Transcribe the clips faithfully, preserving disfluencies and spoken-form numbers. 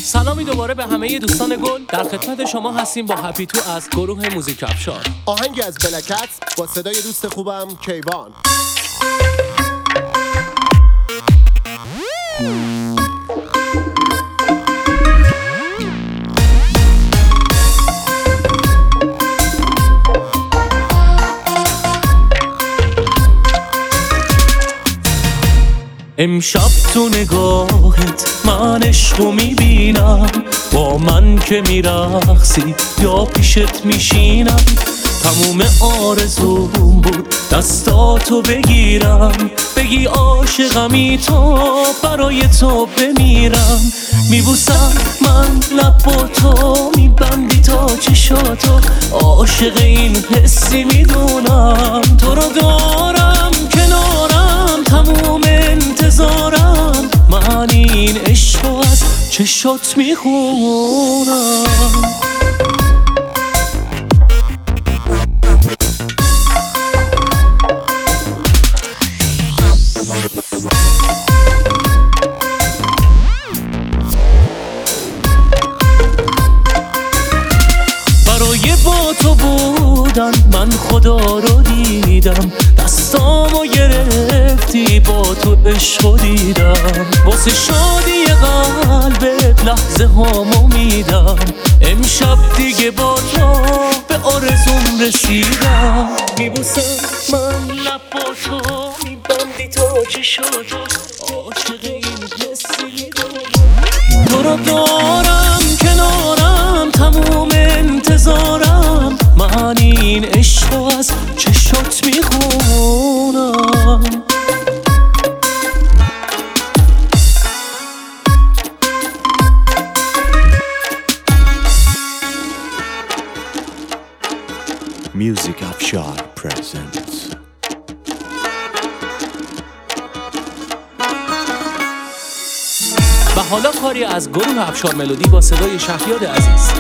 سلامی دوباره به همه دوستان گل. در خدمت شما هستیم با هپی تو از گروه موزیک افشار. آهنگی از بلکت با صدای دوست خوبم کیوان. امشب تو نگاهت من عشقو میبینم، با من که میرقصی یا پیشت میشینم. تموم آرزوم بود دستاتو بگیرم، بگی عاشقمی تو برای تو بمیرم. میبوسم من لب با تو، میبندی تا چشاتو، عاشق این حسی میدونم. تو رو دارم کنارم، تموم انتظارم، من این عشقو از چشات میخونم. برای با تو بودن من خدا رو دیدم، دستامو گرفتی با تو عشقو دیدم. واسه شادی قلبت لحظه هامو میدم، امشب دیگه با تو به آرزوم رسیدم. میبوسم من لب با تو، میبندی تا چشاتو، عاشق این حسی میدونم. تو رو دارم کنارم، تموم انتظارم، من این عشقو از چشات میخونم. Music Afshar presents. و حالا کاری از گروه افشار ملودی با صدای شهریار عزیز.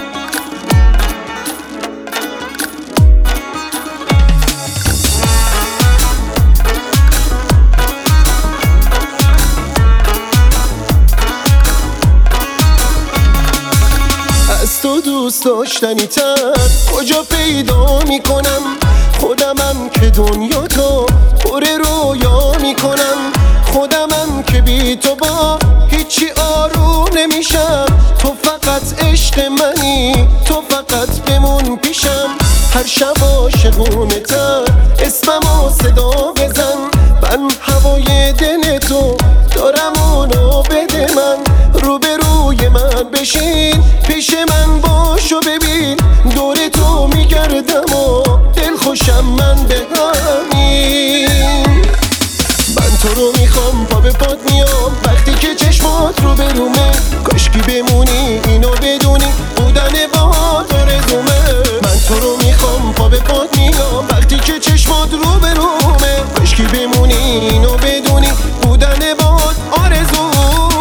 از تو دوست داشتنی تر کجا پیدا میکنم؟ خودمم که دنیا تو پر رویا میکنم، خودمم که بی تو با هیچی آروم نمیشم. تو فقط عشق منی، تو فقط بمون پیشم. هر شب عاشقونه تر اسممو صدا بزن، من هوای دل تو دارم اونو بده من. روبروی من بشین، پیش من باش و ببین، دور تو میگردم و دل خوشم من به همین. من تو رو میخوام، پا به پات میام وقتی که چشمات رو برومه. کاشکی بمونی اینو بدونی، بودن باهات آرزومه. من تو رو میخوام، پا به پات میام وقتی که چشمات رو برومه. کاشکی بمونی اینو بدونی، بودن باهات آرزومه.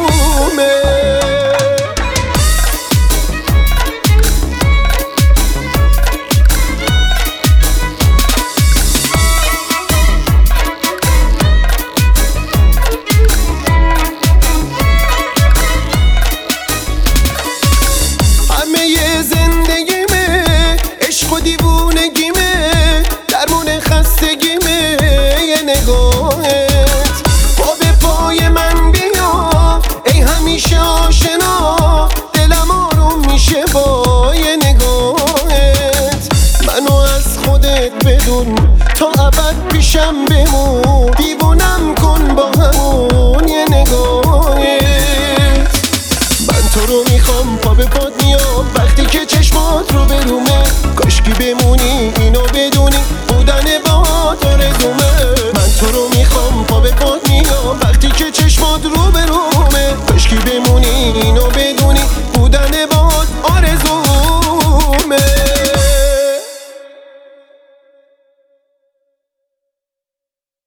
تا ابد پیشم بمون، دیوونم کن با همون یه نگاهت. من تو رو میخوام، پا به پات میام وقتی که چشمات رو برومه. کاشکی بمونی اینو بدونی، بودن باهات آرزومه. من تو رو میخوام، پا به پات میام وقتی که چشمات رو برومه.